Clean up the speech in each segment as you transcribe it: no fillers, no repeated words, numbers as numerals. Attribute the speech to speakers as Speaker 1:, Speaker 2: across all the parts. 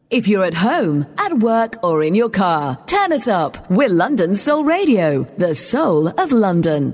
Speaker 1: If you're at home, at work or in your car, turn us up. We're London Soul Radio, the soul of London.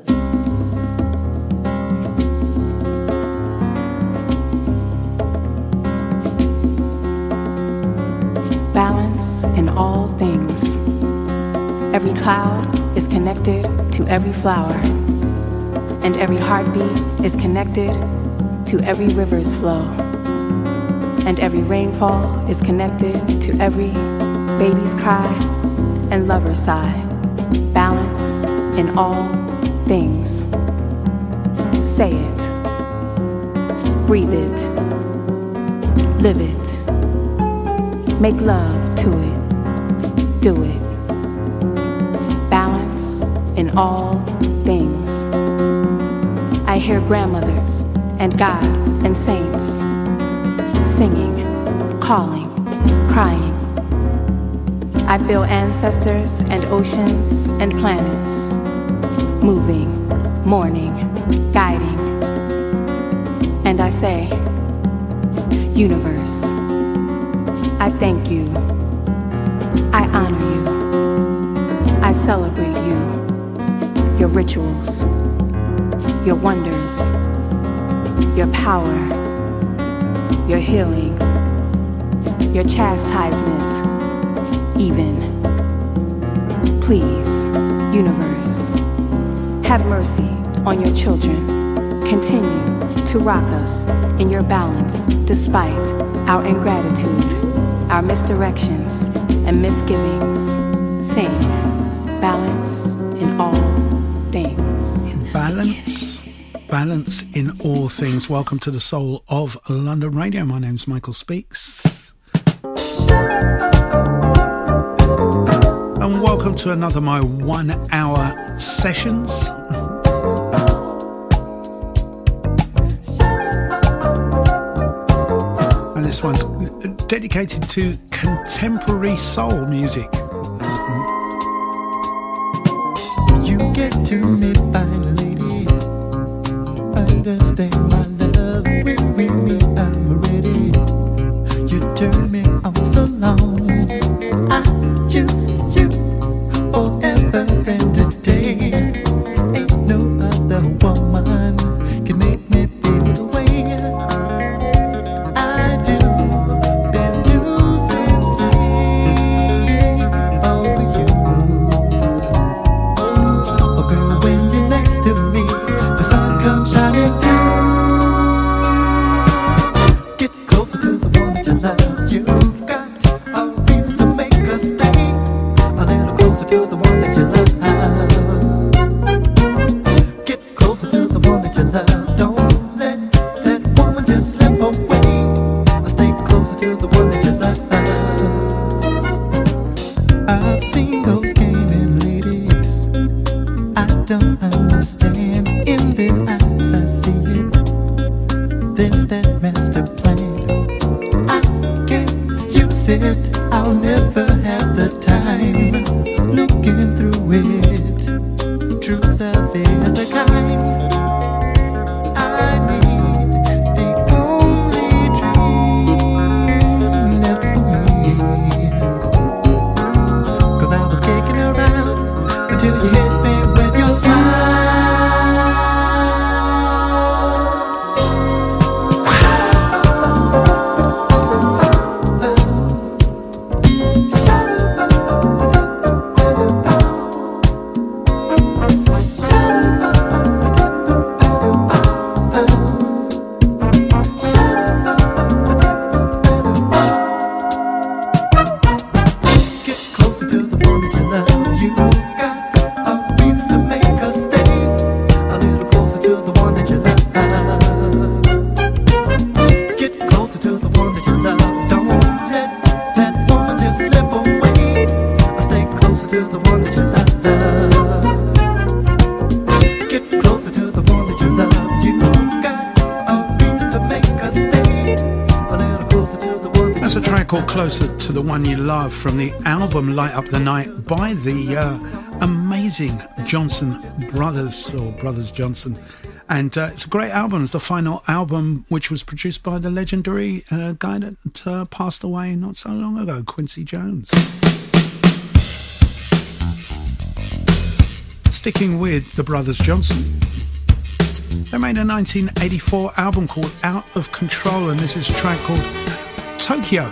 Speaker 2: Balance in all things. Every cloud is connected to every flower, and every heartbeat is connected to every river's flow. And every rainfall is connected to every baby's cry and lover's sigh. Balance in all things. Say it. Breathe it. Live it. Make love to it. Do it. Balance in all things. I hear grandmothers and God and saints singing, calling, crying. I feel ancestors and oceans and planets moving, mourning, guiding. And I say, universe, I thank you, I honor you, I celebrate you, your rituals, your wonders, your power, your healing, your chastisement, even. Please, universe, have mercy on your children. Continue to rock us in your balance despite our ingratitude, our misdirections and misgivings. Sing, balance in all things.
Speaker 3: Balance in all things. Welcome to the Soul of London Radio. My name's Michael Speaks. And welcome to another of my 1 hour sessions. And this one's dedicated to contemporary soul music.
Speaker 4: You get to me finally. Understand my love when we meet, I'm ready. You turn me on so long. I choose you forever and today. Ain't no other woman can make me feel the way I do. Been losing sleep over you. Oh girl, when you're next to me, the sun comes shining through. Get closer to the one that you love. You've got a reason to make us stay a little closer to the one that you love. Get closer to the one that you love. Don't let that woman just slip away. Stay closer to the one that you love. I've seen those gaming ladies. I don't understand. In their eyes I see it. There's that master plan. I can't use it. I'll never have the time. Looking through it, true love is the kind I need. The only dream left for me. 'Cause I was kicking around until you hit me with your smile. Get closer to the one that you love. You got a reason to make us stay a little closer to the one that you love. Get closer to the one that you love. Don't let that woman just slip away. Stay closer to the one that you love. Get closer to the one that you love. You got a reason to make us stay a little closer to the one that
Speaker 3: That's a track called Closer to the One You Love from the album Light Up the Night by the amazing Johnson Brothers, or Brothers Johnson. And it's a great album. It's the final album which was produced by the legendary guy that passed away not so long ago, Quincy Jones. Sticking with the Brothers Johnson, they made a 1984 album called Out of Control, and this is a track called Tokyo.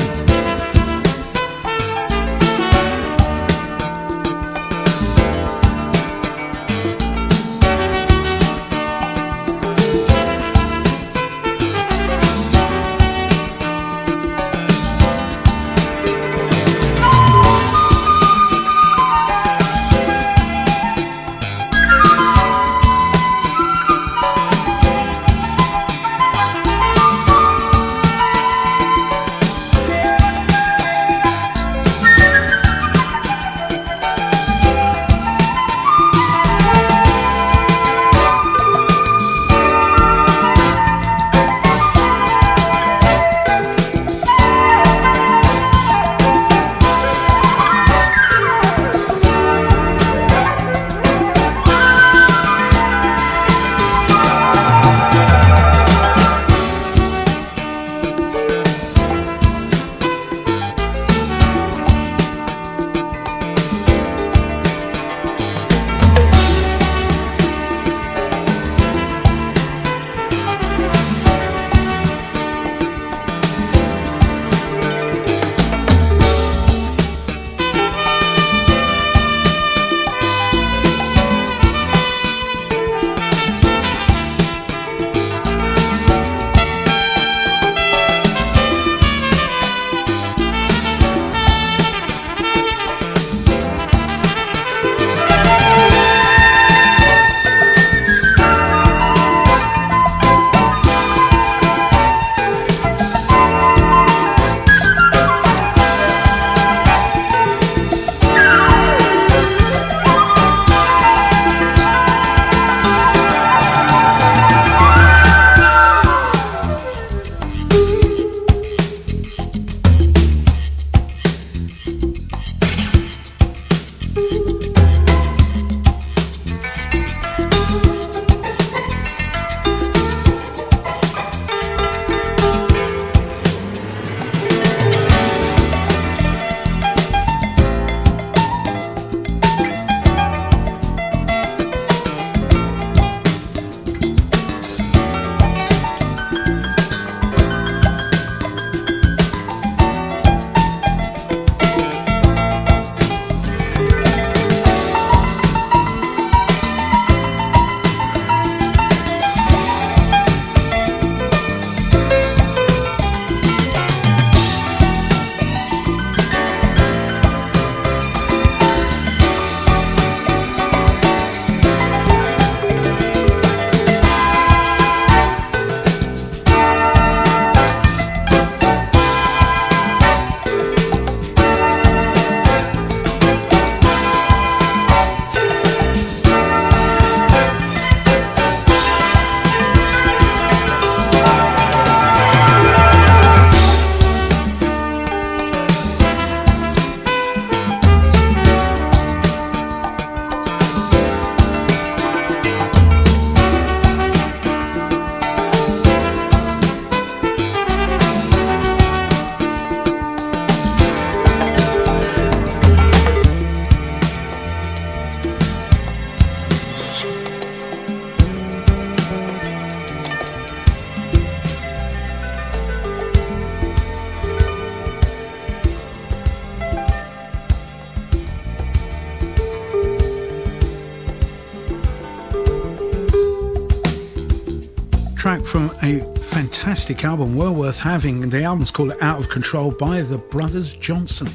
Speaker 3: track from a fantastic album, well worth having. The album's called Out of Control by the Brothers Johnson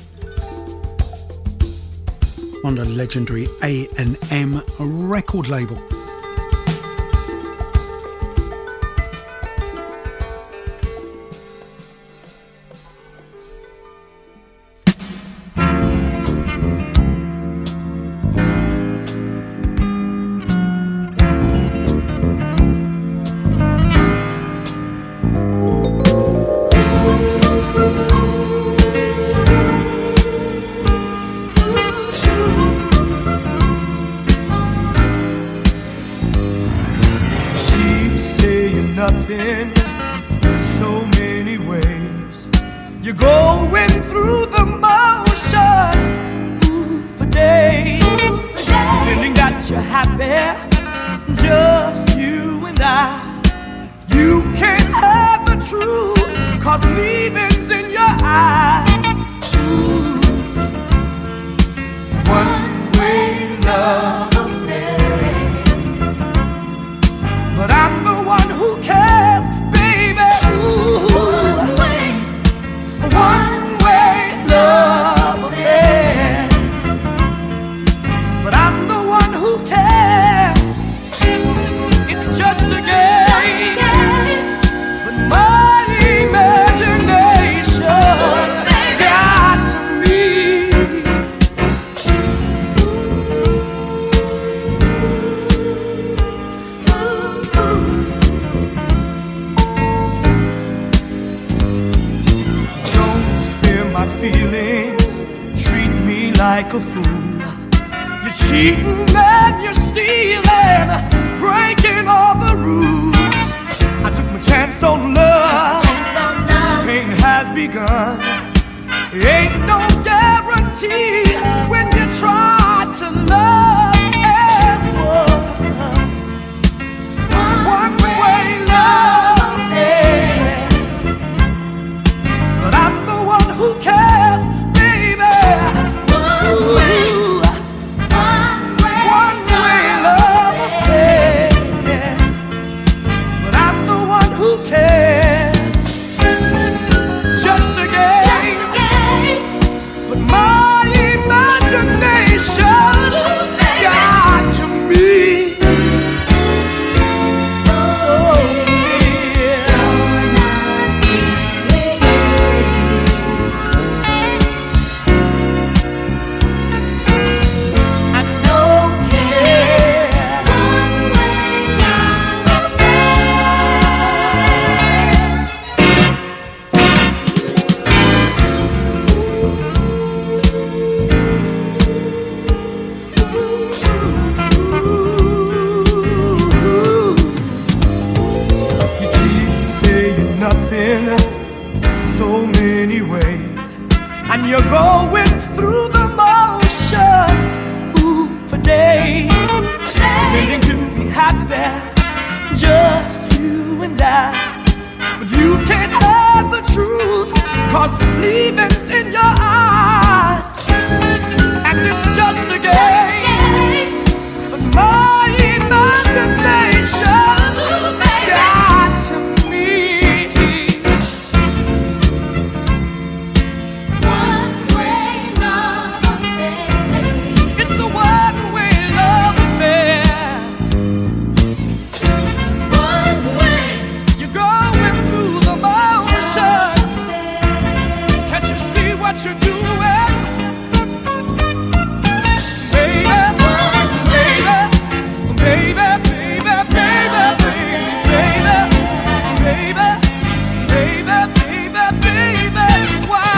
Speaker 3: on the legendary A&M record label.
Speaker 5: You're going through the motions, for days, pretending that you're happy, just you and I. You can't have the truth, 'cause leaving's in your eyes. One-way love affair, but I'm the one who cares, baby. One-way love affair, but I'm the one who cares. It's just a game, but my imagination got to me. Don't spare my feelings, treat me like a fool. You're cheating and you're stealing, breaking all the rules. I took my chance on love. Pain has begun. Ain't no guarantee when you try to love as one. One-way love, yeah. But I'm the one who cares, baby. One-way love affair, yeah. But I'm the one who cares. Just a game, but my imagination got to me. So I don't care. You keep saying nothing so many ways, and you're going through the motions, for days, pretending to be happy, just you and I. But you can't have the truth, 'cause leaving's in your eyes, and it's just a game, but my imagination got to me. One-way love affair. It's a one-way love affair. One-way. You're going through the motions. Can't you see what you're doing? Baby, baby, baby, baby, baby, baby, baby, baby, baby, why?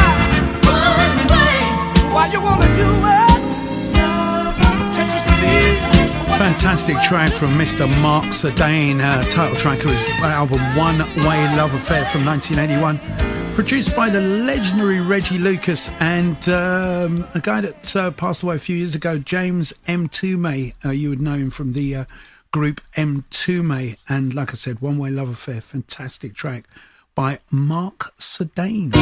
Speaker 5: Why you wanna do it? Can't you see?
Speaker 3: Fantastic track from Mr. Mark Sedane, title track of his album One-Way Love Affair from 1981. Produced by the legendary Reggie Lucas and a guy that passed away a few years ago, James Mtume. You would know him from the group Mtume. And like I said, One-Way Love Affair, fantastic track by Mark Sedane.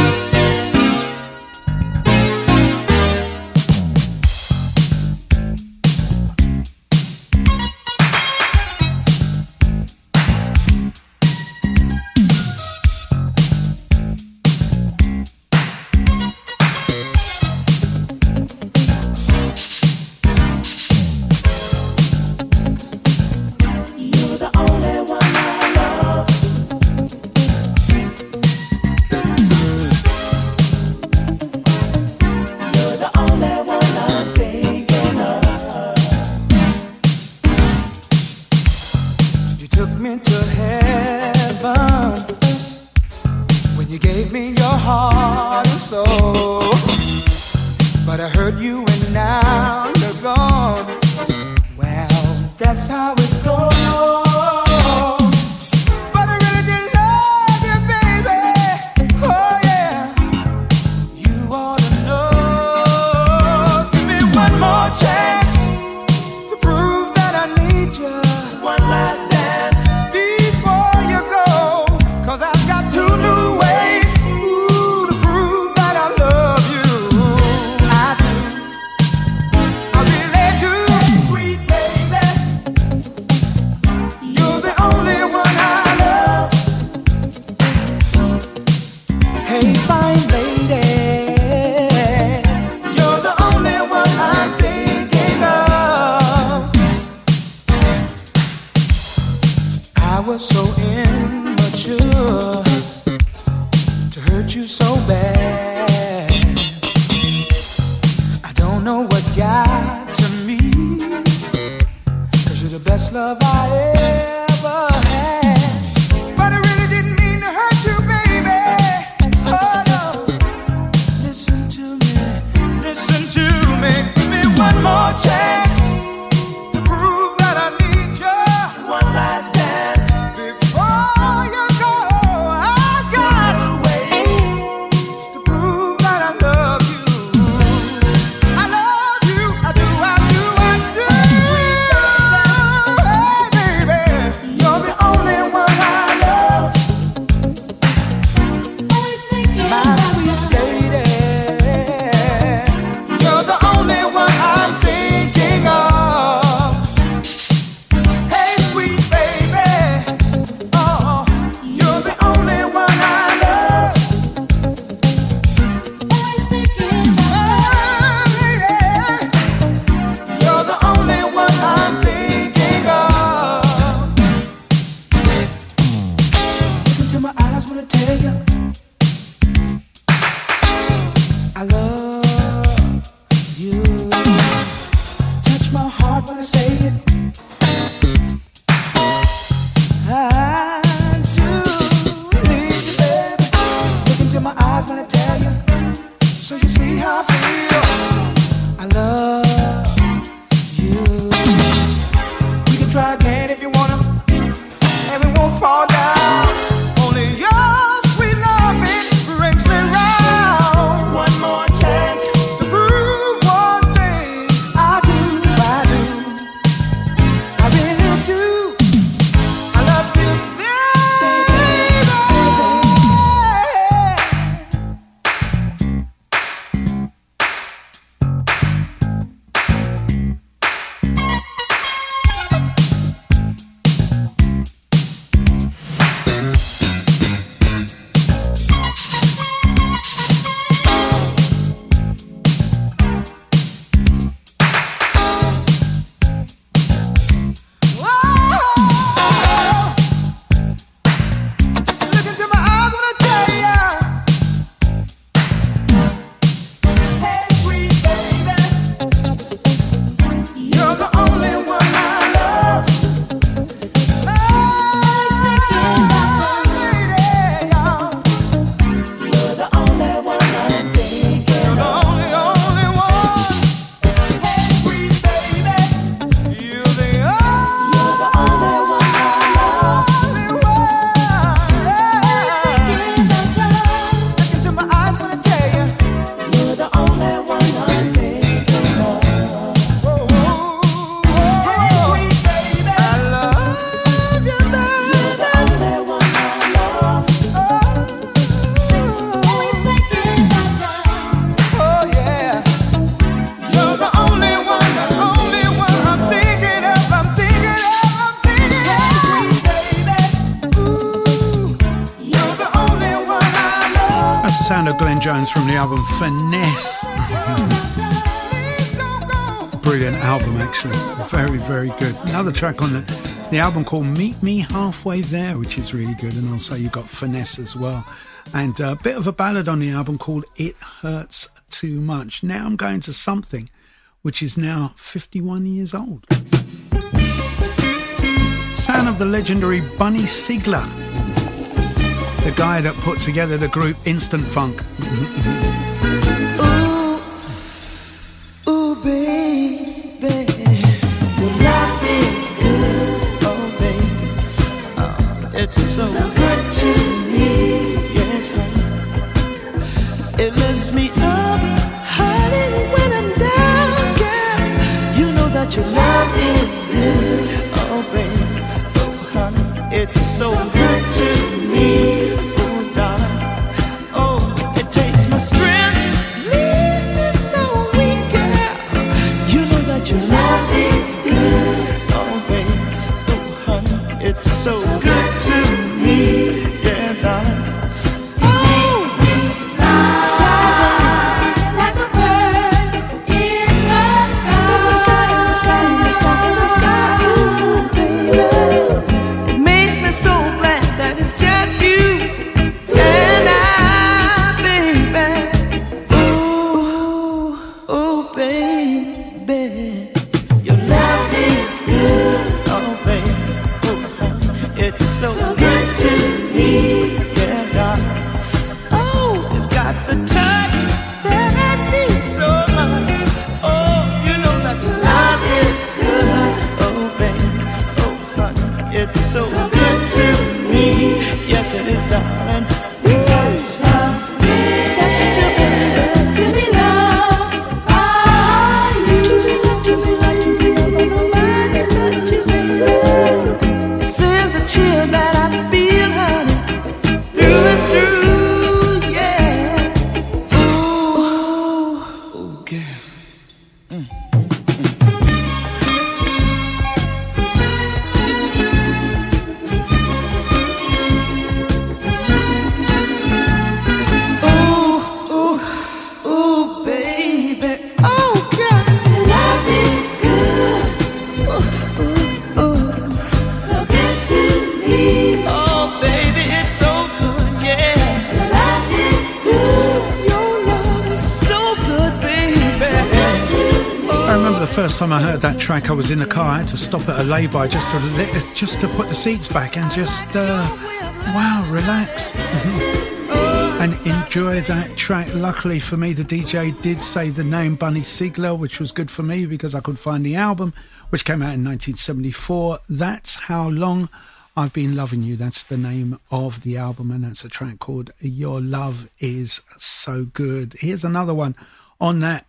Speaker 3: Jones from the album Finesse. Brilliant album, actually. Very, very good. Another track on the album called Meet Me Halfway There, which is really good. And also you've got Finesse as well. And a bit of a ballad on the album called It Hurts Too Much. Now I'm going to something which is now 51 years old. Sound of the legendary Bunny Sigler, the guy that put together the group Instant Funk.
Speaker 6: Ooh, baby, your love is good, oh baby, it's so good to me, yes, it lifts me up, honey, when I'm down, girl, you know that your love is good, oh baby, oh honey, it's so good to me. It's so good to me, yeah, darling. Oh,
Speaker 3: first time I heard that track, I was in the car. I had to stop at a lay-by just to put the seats back and just wow, relax and enjoy that track. Luckily for me, the DJ did say the name Bunny Siegler, which was good for me because I could find the album, which came out in 1974. That's How Long I've Been Loving You. That's the name of the album, and that's a track called Your Love Is So Good. Here's another one on that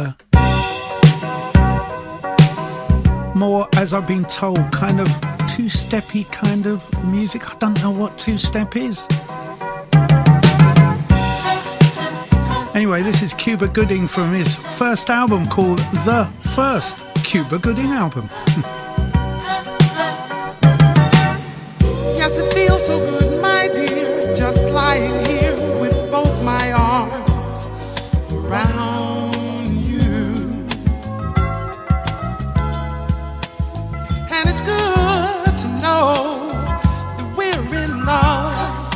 Speaker 3: more, as I've been told, kind of two-steppy kind of music. I don't know what two-step is. Anyway, this is Cuba Gooding from his first album called The First Cuba Gooding Album.
Speaker 7: Yes, it feels so good, my dear, just lying here with both my arms around you. And it's good to know that we're in love.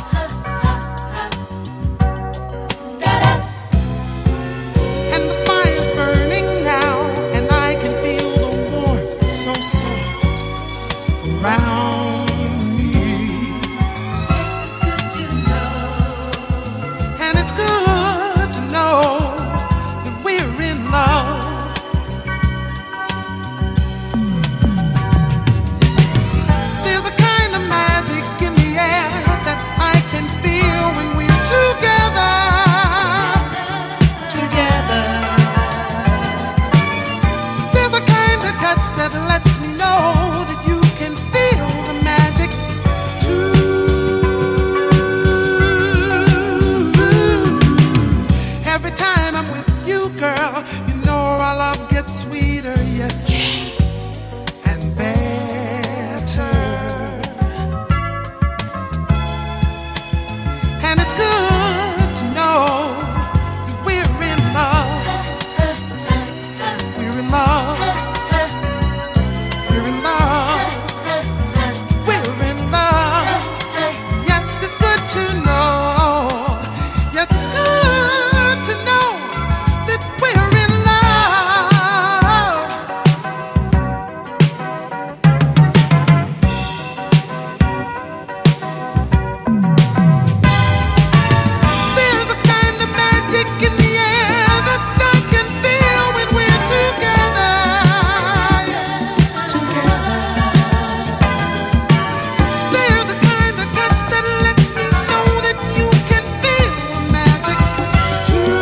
Speaker 7: And the fire's burning now, and I can feel the warmth so soft around me. It's good to know. And it's good to know that we're in love. There's a kind of magic in the air that I can feel when we're together. There's a kind of touch that lets me know that you can feel the magic too. Every time I'm with you, girl, you know our love gets sweeter, yes, and better. And it's good to know that we're in love. We're in love. We're in love. We're in love. Yes, it's good to know. Yes, it's good to know that we're in love. There's a kind of magic in the air that I can feel when we're together. There's a kind of touch that lets me know that you can feel the magic too.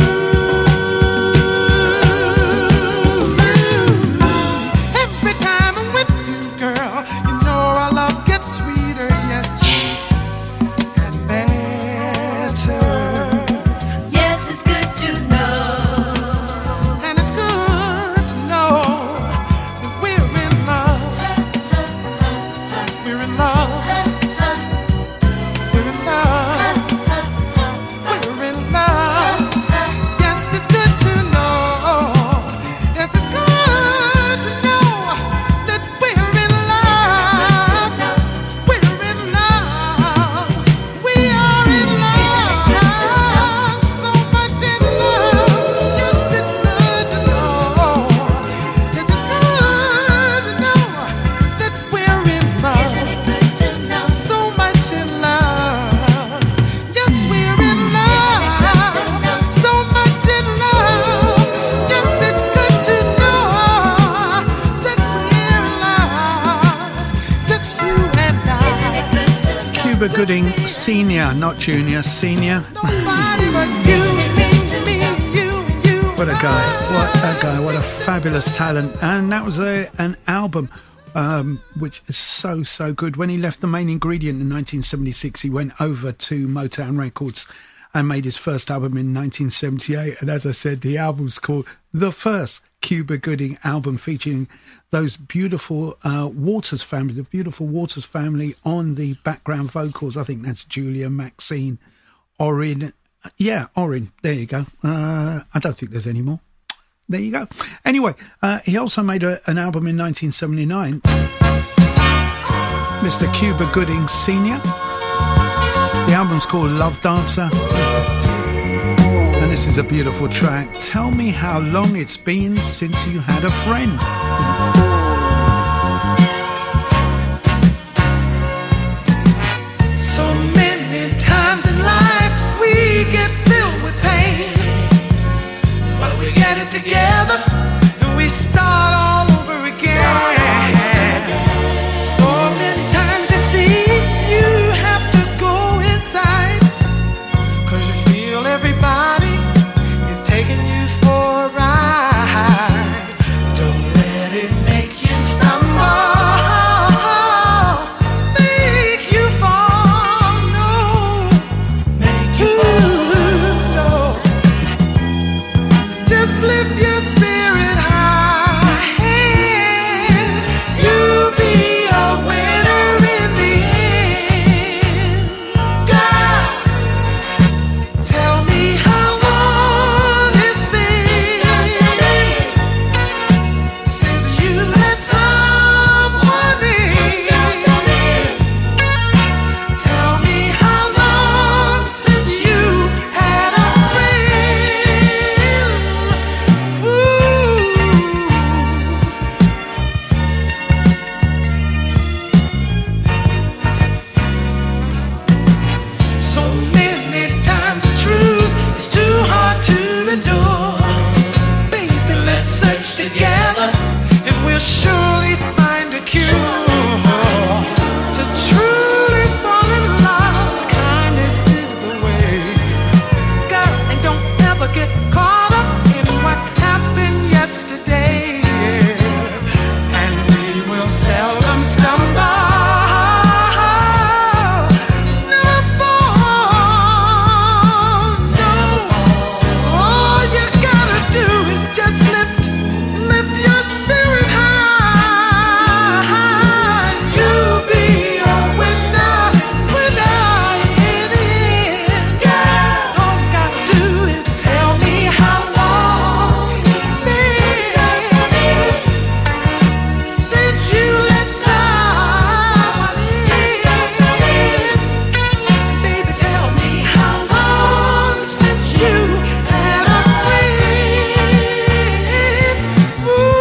Speaker 7: Every time I'm with you, girl, you know our love gets sweeter, yes, and better.
Speaker 6: Yes, it's good to know.
Speaker 7: And it's good to know that we're in love. We're in love. We're in love. We're in love. Yes, it's good to know. Yes, it's good to know that we're in love. We're in love. We are in love. So much in love. Yes, it's good to know. Yes, it's good to know that we're in love. So much in love. Yes, we're in love. So much in love. Yes, it's good to know that we're in love. Just you and I.
Speaker 3: Cuba Gooding Senior, not Junior, Senior.
Speaker 7: Nobody but you, me, you.
Speaker 3: What a guy, what a fabulous talent. And that was an album which is so good. When he left the Main Ingredient in 1976, he went over to Motown Records and made his first album in 1978. And as I said, the album's called The First Cuba Gooding Album, featuring those beautiful Waters family, the beautiful Waters family on the background vocals. I think that's Julia, Maxine, Orrin. Yeah, Orrin. There you go. I don't think there's any more. There you go. Anyway, he also made an album in 1979, Mr. Cuba Gooding Sr. The album's called Love Dancer. And This is a beautiful track. Tell me how long it's been since you had a friend.
Speaker 7: So many times in life we get filled with pain, but we get it together and we start all over again. So many times you see you have to go inside, 'cause you feel everybody is taking you for a ride. Don't let it make you stumble, make you fall, no, make you fall, no. Just lift your spirit high, and you'll be a winner in the end. God, tell me how long it's been since you let someone in. Tell me how long since you had a friend. Ooh. So many times the truth is too hard to endure. Baby, let's search together and we'll surely find a cure. To truly fall in love, kindness is the way. Girl, and don't ever get caught up in what happened yesterday. And we will seldom stumble, never fall, no. All you gotta do is just lift your spirit high. You'll be a winner, winner in the end. Girl, all you gotta do is tell me how long it's been since you let someone in. Baby, tell me how long since you had a friend. Ooh.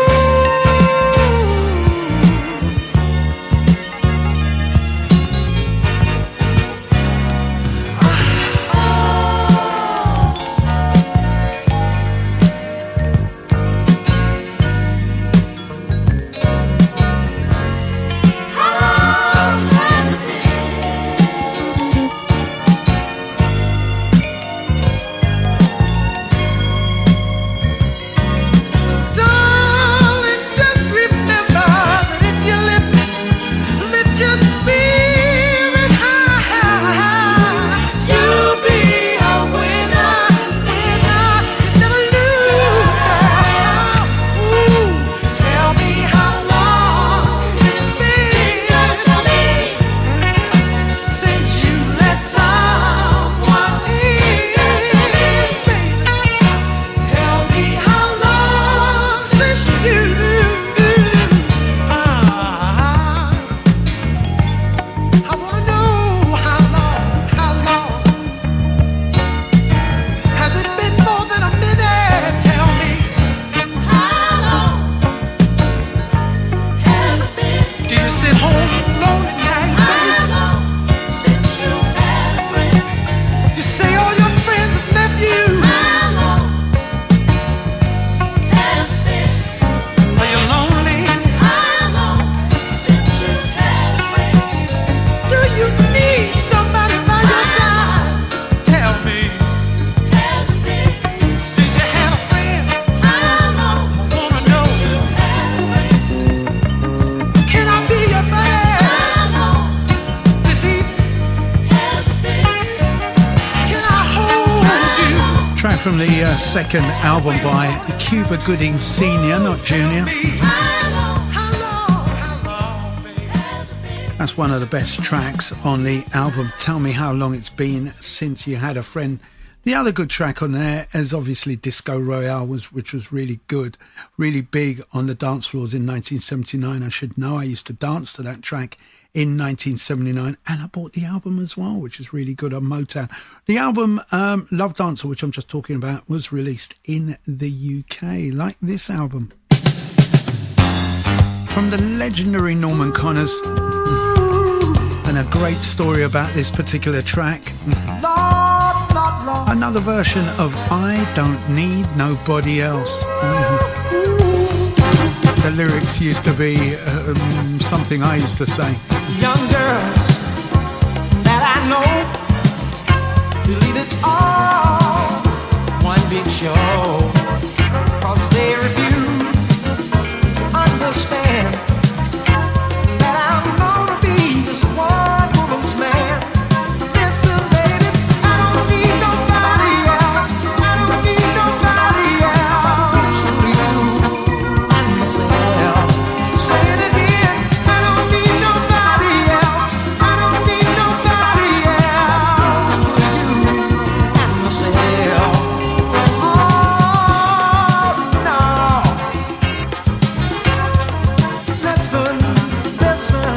Speaker 7: So darling, just remember that if you lift your spirit high, you'll be a winner, winner. You never lose, girl. Ooh, tell me how long it's been since you let someone in. Tell me how long since you. I wanna know how long. Has it been more than a minute? Tell me. How long has it been? Do you sit home alone at night? How long since you had a friend? You say all your friends have left you. How long has it been? Are you lonely? How long since you had a friend? Do you need somebody by your side? Tell me. Has it been since you had a friend? How long? I wanna know. Can I be your buddy? How long this evening? Has it been? Can I hold you?
Speaker 3: Track from the second album by Cuba Gooding Sr., not Junior. That's one of the best tracks on the album. Tell me how long it's been since you had a friend. The other good track on there is obviously Disco Royale, which was really good, really big on the dance floors in 1979. I should know. I used to dance to that track in 1979, and I bought the album as well, which is really good on Motown. The album Love Dancer, which I'm just talking about, was released in the UK, like this album. From the legendary Norman Connors, and a great story about this particular track. Another version of I Don't Need Nobody Else. The lyrics used to be something I used to say.
Speaker 6: Young girls that I know believe it's all one big show, 'cause they refuse to understand that I'm gonna be just one woman's man. Listen, baby, I don't need nobody else. I don't need nobody else but you and myself. Say it again, I don't need nobody else. I don't need nobody else but you and myself. Oh no. Listen, listen.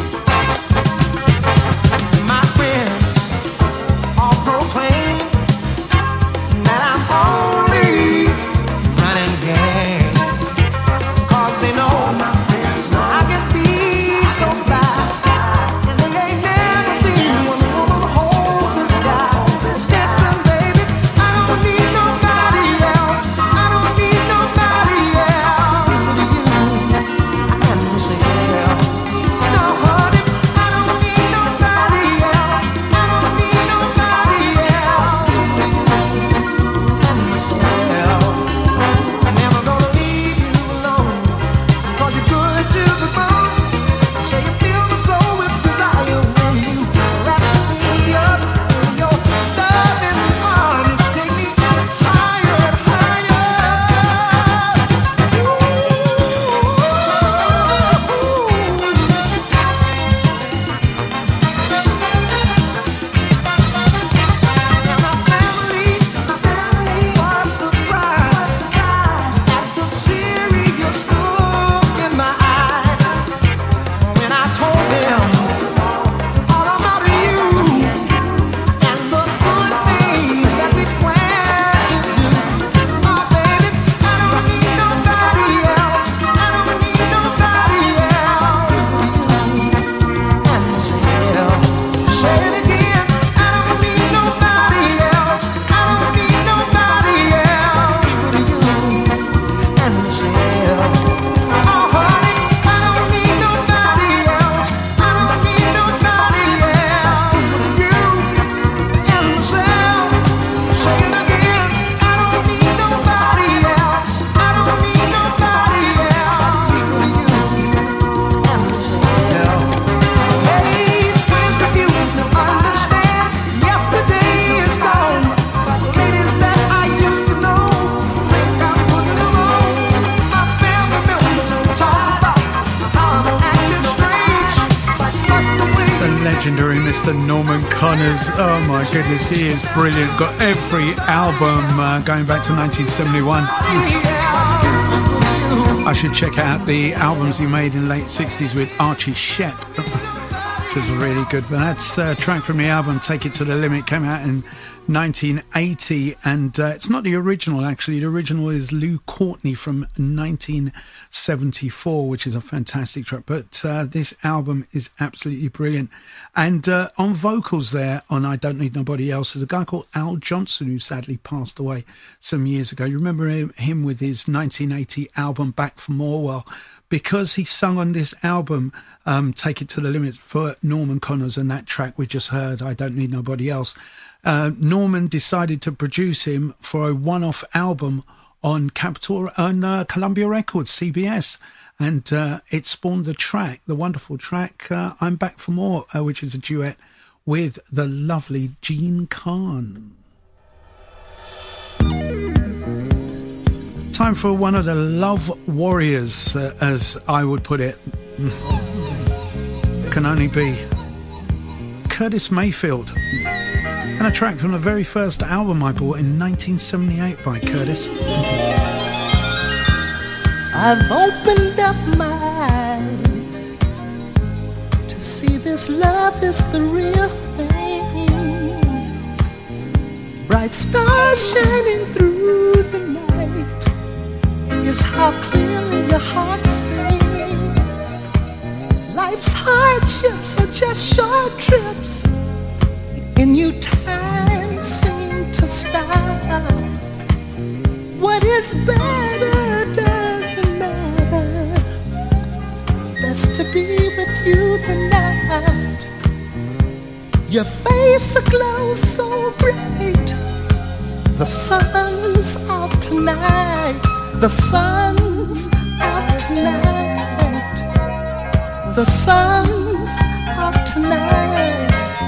Speaker 6: My friends all proclaim that I'm only running game, 'cause they know I can be so fly, and they ain't never seen one woman hold the sky. Listen, baby, I don't need nobody else. I don't need nobody else but you and myself. No, honey, I don't need nobody else. I don't need nobody else but you and myself. I'm never gonna leave you alone, 'cause you're good to the bone. Say you fill my soul with desire when you wrap me up in your loving arms. Take me higher and higher. And my family was surprised at the serious look in my eyes when I told them all about you and the good things that we swear to do. Oh, baby, I don't need nobody else. I don't need nobody else but you and myself. Say it again, I don't need nobody else. I don't need nobody else but you and myself. Oh, honey, I don't need nobody else. I don't need nobody else but you and myself. Say it again, I don't need nobody else. I don't need nobody else but you and myself. Hey, friends refuse to understand. Yesterday is gone. Ladies that I used to know, think I'm putting them on. My family members talk about how I'm acting strange, but the way
Speaker 3: The legendary Mr. Norman Connors. Oh my goodness, he is brilliant. Got every album going back to 1971. I should check out the albums he made in the late 60s with Archie Shepp, which was really good. But that's a track from the album Take It to the Limit, came out in 1980, and it's not the original actually. The original is Lou Courtney from 1974, which is a fantastic track, but this album is absolutely brilliant. And on vocals there on I Don't Need Nobody Else is a guy called Al Johnson, who sadly passed away some years ago. You remember him with his 1980 album Back for More? Well, because he sung on this album Take It to the Limit for Norman Connors, and that track we just heard, I Don't Need Nobody Else, Norman decided to produce him for a one-off album on Columbia Records, CBS, and it spawned the wonderful track I'm Back for More, which is a duet with the lovely Jean Carn. Time for one of the love warriors, as I would put it. Can only be Curtis Mayfield. And a track from the very first album I bought in 1978 by Curtis.
Speaker 6: I've opened up my eyes to see this love is the real thing. Bright stars shining through the night is how clearly your heart sings. Life's hardships are just short trips, and you time seem to stop. What is better doesn't matter. Best to be with you than not. Your face aglow so bright. The sun's out tonight. The sun's out tonight. The sun's out tonight.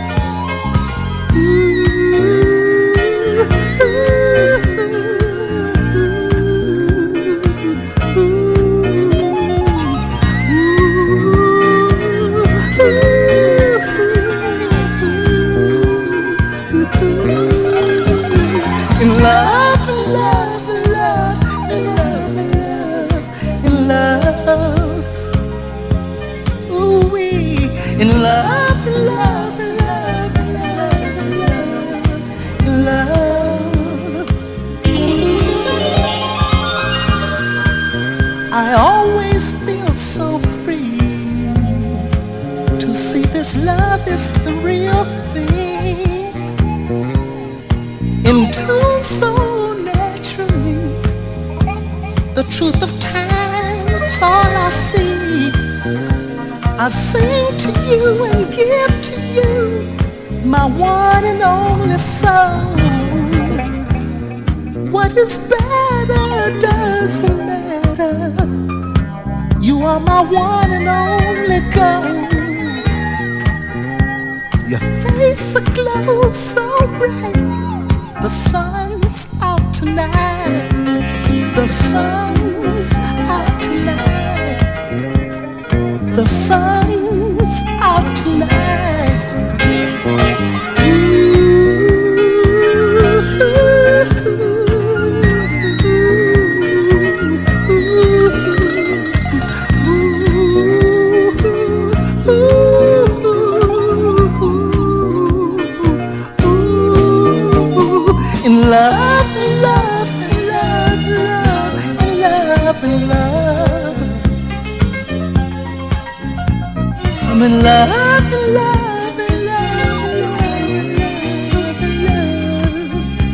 Speaker 6: I always feel so free to see this love is the real thing. In tune so naturally, the truth of time's all I see. I sing to you and give to you my one and only soul. What is better doesn't matter. You are my one and only goal. Your face aglow so bright. The sun's out tonight. The sun's out tonight. The sun's out tonight. In love, love, love, love, love, love. I'm in love, love, love, love, love, love.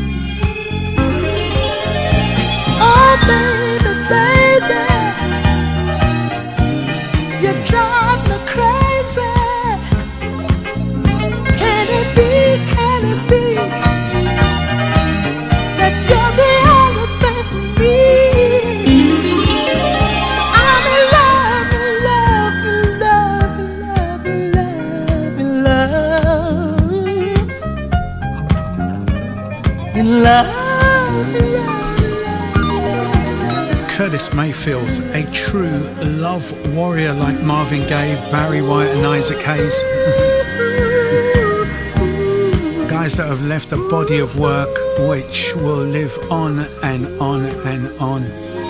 Speaker 6: Oh, baby, baby, you drive me crazy. Can it be? Can it be?
Speaker 3: Curtis Mayfield, a true love warrior like Marvin Gaye, Barry White and Isaac Hayes. Guys that have left a body of work which will live on and on and on.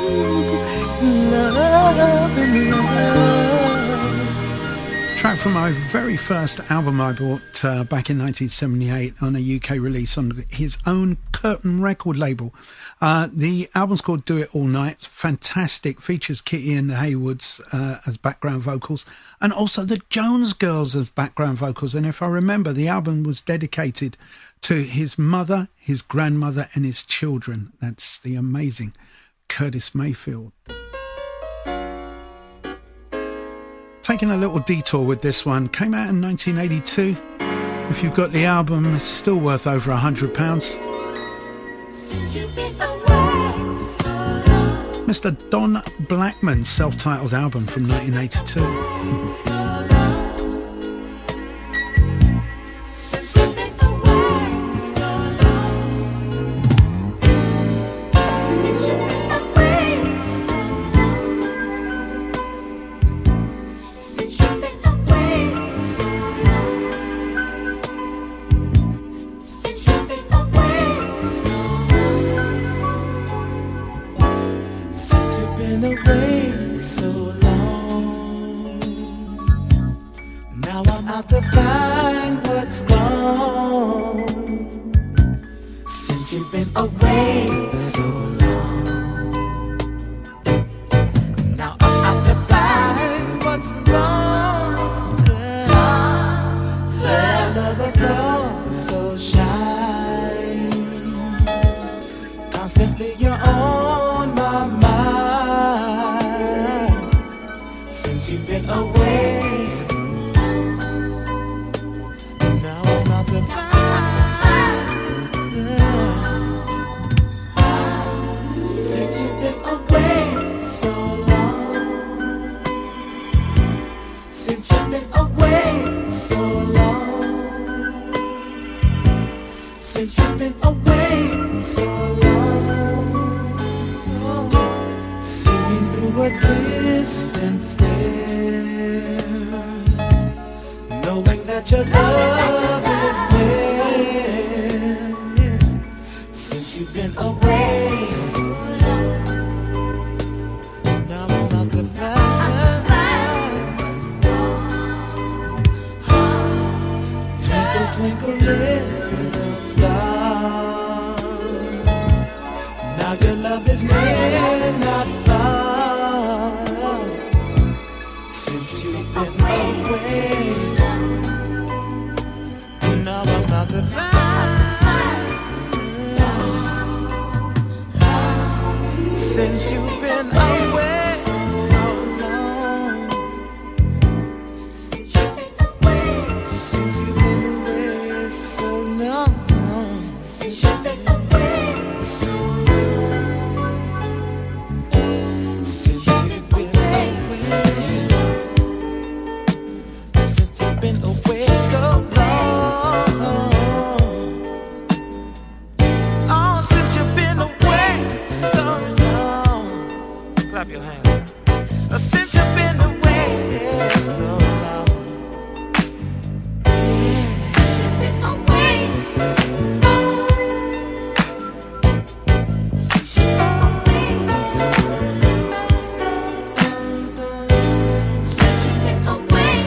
Speaker 3: Track from my very first album I bought back in 1978 on a UK release on his own Curtain record label. The album's called Do It All Night. Fantastic. Features Kitty and the Haywoods as background vocals, and also the Jones Girls as background vocals. And if I remember, the album was dedicated to his mother, his grandmother and his children. That's the amazing Curtis Mayfield. Taking a little detour with this one. Came out in 1982. If you've got the album, it's still worth over £100. Mr. Don Blackman's self-titled album from 1982.
Speaker 6: been away so long. Now I'm out to find what's wrong. Since you've been away so long. Now I'm out to find what's wrong. The love aflows so shy. Constantly you're on my mind. Since you've been away. Now I'm out to find. Since you've been away so long. Since you've been away so long. Since you've been away so long. Seeing through a distant stare, knowing that your love is there. Since you've been away. Now I'm out to find. Twinkle, twinkle, little star. Now your love is near, not far. Since you've been away. And now I'm out to find. Since you've been away so long. Since you've been away. Since you've been away so long. Since you've been away so long. Since you've been away. Since you've been away so long. Oh, since you've been away so long. Clap your hands. Since you've been away so long. Since you've been away so long. Since you've been away so long. Since you've been away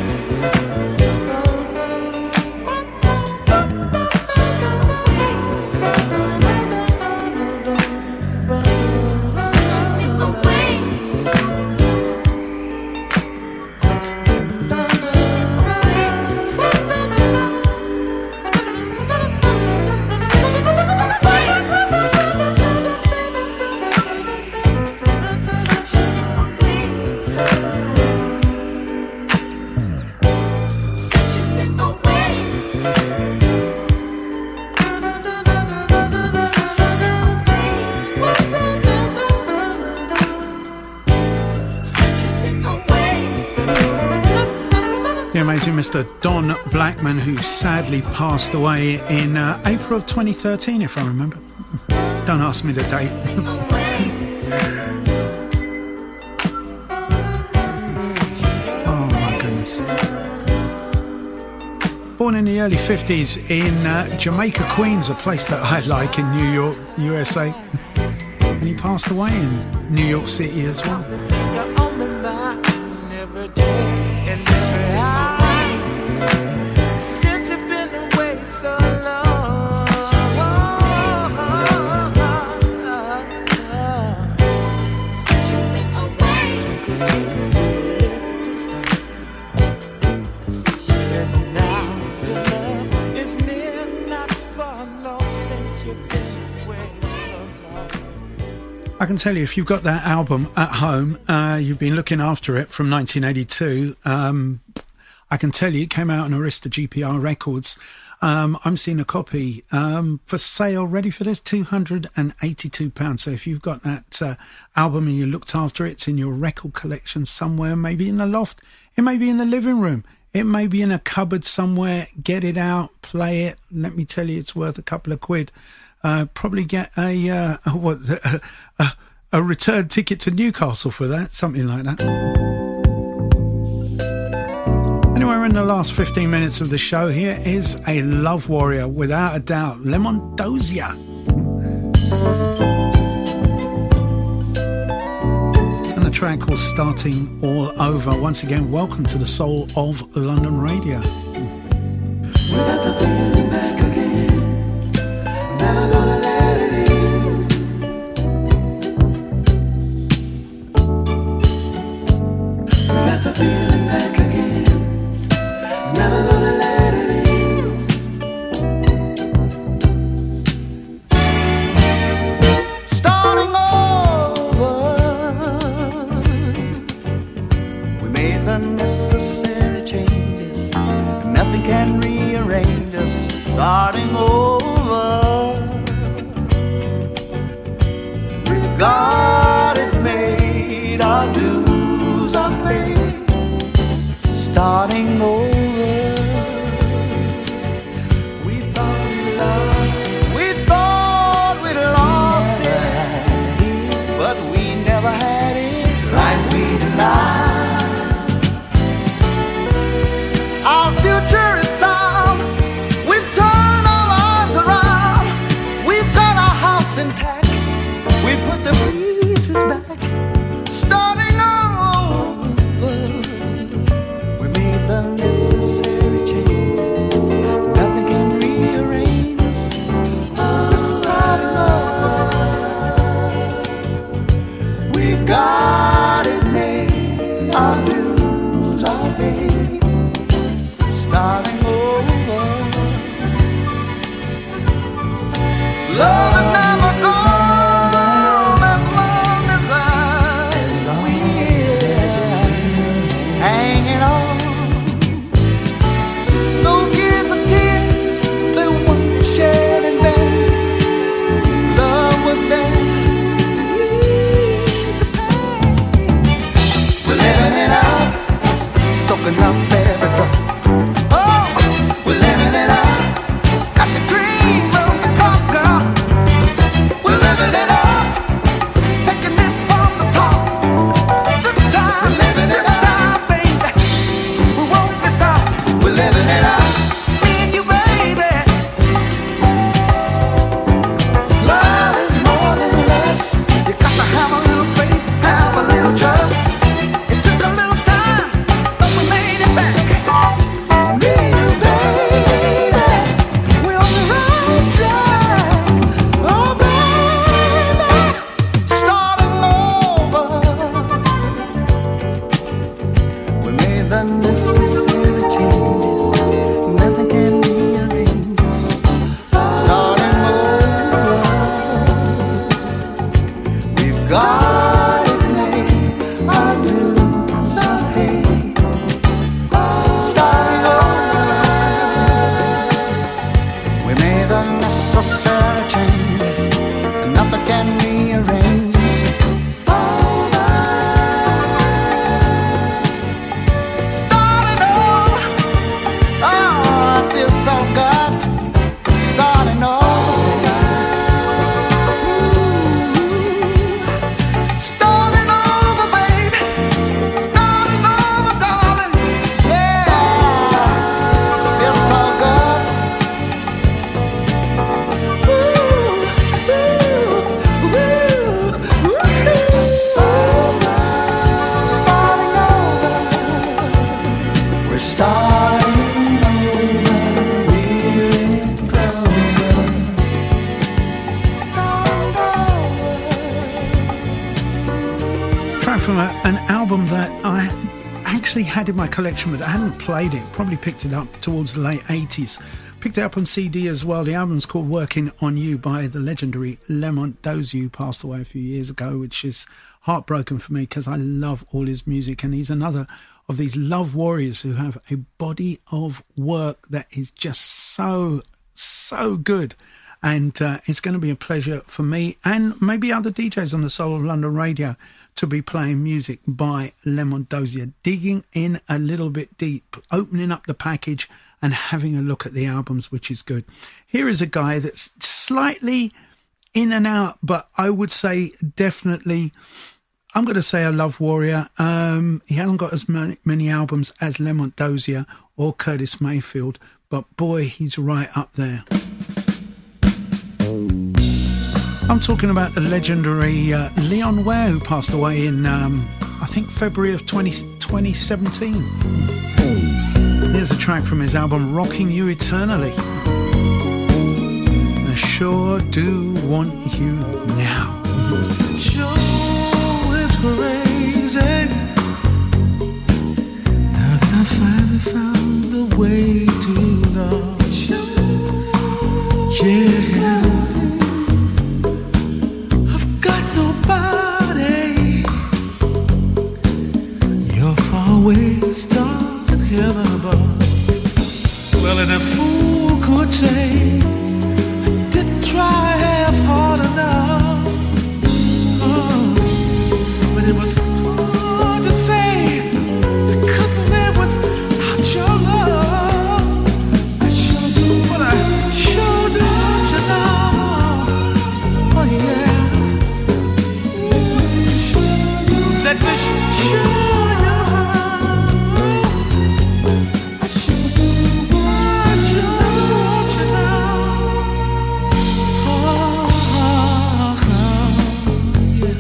Speaker 3: Amazing Mr. Don Blackman, who sadly passed away in April of 2013, if I remember. Don't ask me the date. Oh my goodness. Born in the early 50s in Jamaica, Queens, a place that I like in New York, USA. And he passed away in New York City as well. I can tell you, if you've got that album at home, you've been looking after it from 1982. I can tell you, it came out on Arista GPR Records. I'm seeing a copy for sale, ready for this, £282. So if you've got that album and you looked after it, it's in your record collection somewhere, maybe in the loft, it may be in the living room, it may be in a cupboard somewhere. Get it out, play it. Let me tell you, it's worth a couple of quid. Probably get a return ticket to Newcastle for that, something like that. Anyway, we're in the last 15 minutes of the show. Here is a love warrior, without a doubt, Lemon Dozier. track called Starting All Over. Once again, welcome to the Soul of London Radio.
Speaker 6: We got the feeling back again. Never gonna let it in. We got the feeling back again. Never gonna let it in. Starting over. We made the necessary changes. Nothing can rearrange us. Starting over. We've got it made. Our dues are paid. Starting over. We thought we lost it. We thought we lost it. But we never had it like we do now. Our future is sound. We've turned our lives around. We've got our house intact. We put the pieces back. Starting over. We made the necessary change. Nothing can rearrange us. We're starting over. We've got it made. Our dues are paid. Starting over. Love is never gone as long as I'm here, hanging on. Those years of tears, they weren't shed in vain. Love was there to ease the pain. We're living it up, soaking up every drop. We're living it up. Got the cream on the top, girl. We're living it up. Taking it from the top. This time, this time, baby, we won't get stopped. We're living it up. Me and you, baby. Love is more than less. You got to have a little faith, have a little trust. It took a little time, but we made it back. Me and you, baby, we're on the right track. Oh, baby, starting over. We made the necessary changes. Nothing can rearrange us. Starting over. We've got it made. Our dues are paid. Starting over. We made the necessary changes. Nothing can rearrange us. Starting over. Oh, I feel so good. Starting over. Starting over, baby. Starting over, darling. Yeah, feel so good. Starting over. We're starting over. We're in clover. Starting over.
Speaker 3: Track from an album that I actually had in my collection, but I hadn't played it. Probably picked it up towards the late 80s. Picked it up on CD as well. The album's called Working on You by the legendary Lamont Dozier, who passed away a few years ago, which is heartbroken for me because I love all his music, and he's another of these love warriors who have a body of work that is just so good. And it's going to be a pleasure for me and maybe other DJs on the Soul of London Radio to be playing music by Lamont Dozier, digging in a little bit deep, opening up the package and having a look at the albums, which is good. Here is a guy that's slightly in and out, but I would say definitely, I'm going to say a love warrior. He hasn't got as many albums as Lamont Dozier or Curtis Mayfield, but boy, he's right up there. I'm talking about the legendary Leon Ware, who passed away in I think February of 2017. Here's a track from his album Rocking You Eternally. I sure do want you now.
Speaker 6: Sure is crazy. Now that I finally found a way to love. Yes, I've got nobody. You're far away, stars in heaven above. Well, and a fool could say I didn't try half hard enough. But it was hard to say I couldn't live without your love. I sure do, but I sure do want you now. Oh yeah. Let me show you how. I sure do want you now. Oh, yeah.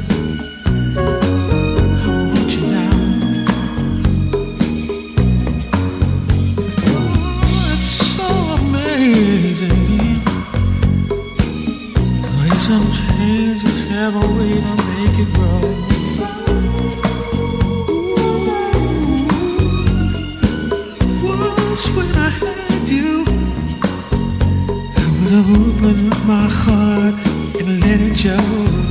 Speaker 6: Some changes have a way to make it grow. Once when I had you, I would have opened up my heart and let it show.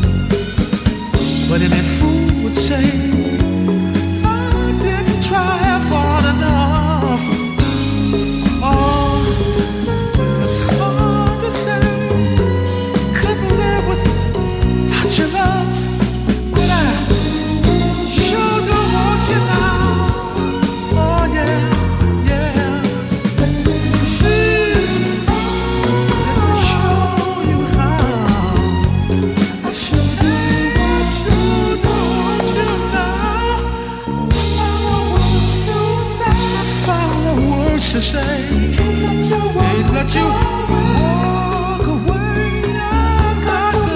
Speaker 6: But any fool would say I didn't try hard enough. Oh, it's hard to say. Your love, but I sure do want you now. Oh yeah, yeah. Please, let me show you how. I sure do want you now. I found the words to say. Can't let you walk away. I got to.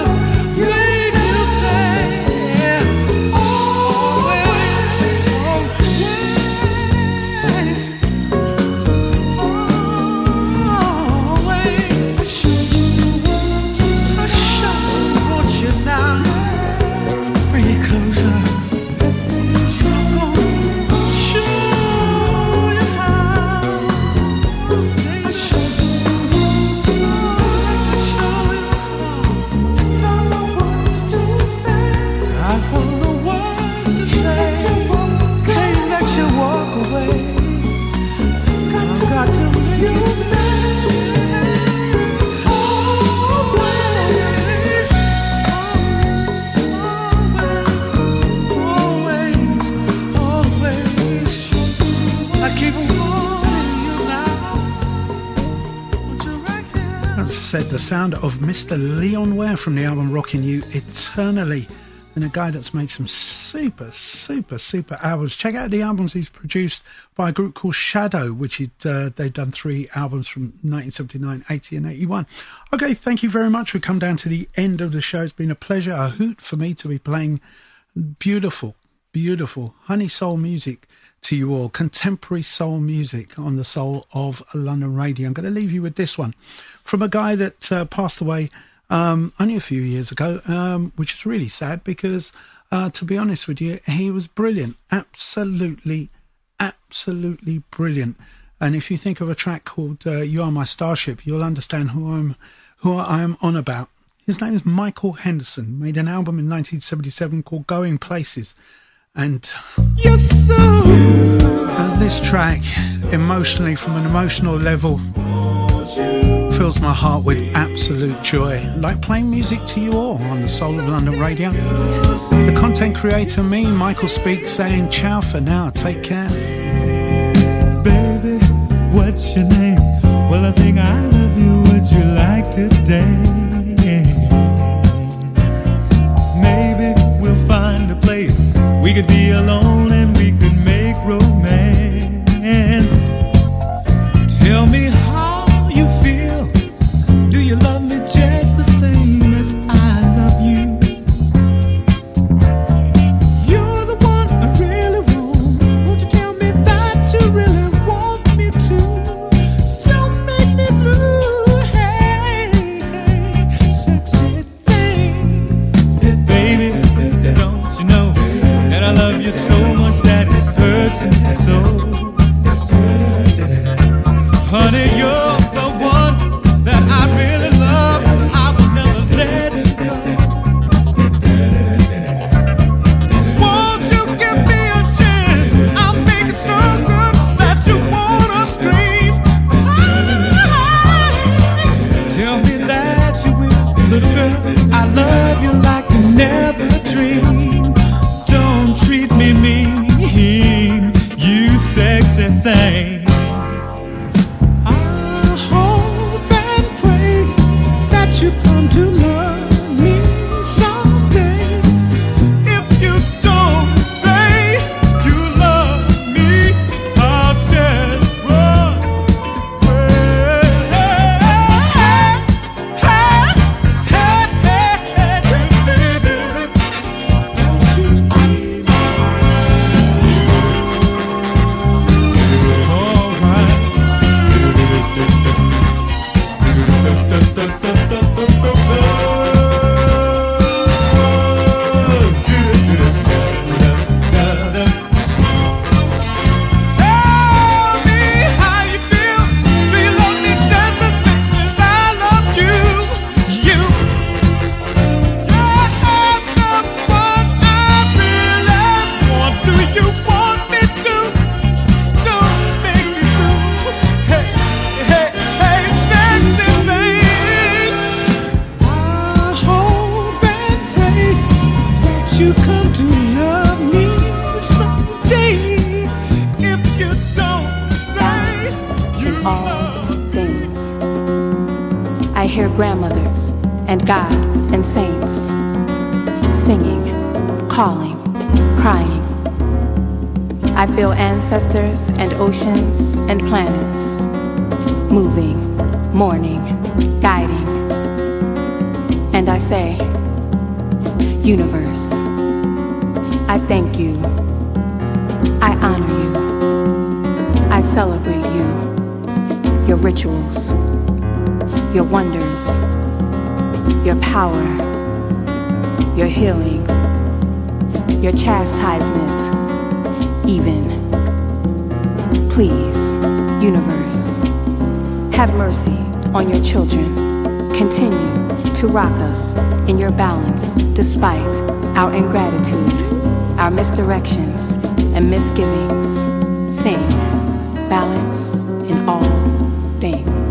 Speaker 3: Said the sound of Mr. Leon Ware from the album Rocking You Eternally, and a guy that's made some super albums. Check out the albums he's produced by a group called Shadow, which they've done 3 albums from 1979, 80 and 81. Okay, thank you very much. We've come down to the end of the show. It's been a pleasure, a hoot for me to be playing beautiful honey soul music to you all, contemporary soul music on the Soul of London Radio. I'm going to leave you with this one from a guy that passed away only a few years ago, which is really sad because, to be honest with you, he was brilliant, absolutely brilliant. And if you think of a track called You Are My Starship, you'll understand who I am on about. His name is Michael Henderson, made an album in 1977 called Going Places. And
Speaker 6: yes, sir.
Speaker 3: This track, emotionally, from an emotional level, fills my heart with absolute joy, like playing music to you all on the Soul of London Radio. The content creator, me, Michael Speaks, saying ciao for now, take care.
Speaker 8: Baby, what's your name? Well, I think I love you. Would you like to dance? Maybe we'll find a place we could be alone and we could make romance. Tell me how you feel. Do you love me just the same as I love you? You're the one I you come to love me someday if you don't say you
Speaker 2: all
Speaker 8: love
Speaker 2: things. I hear grandmothers and God and saints singing, calling, crying. I feel ancestors and oceans and planets moving, mourning, guiding. And I say, universe, I thank you, I honor you, I celebrate you, your rituals, your wonders, your power, your healing, your chastisement, even. Please, universe, have mercy on your children. Continue to rock us in your balance despite our ingratitude, our misdirections and misgivings. Sing balance in all things.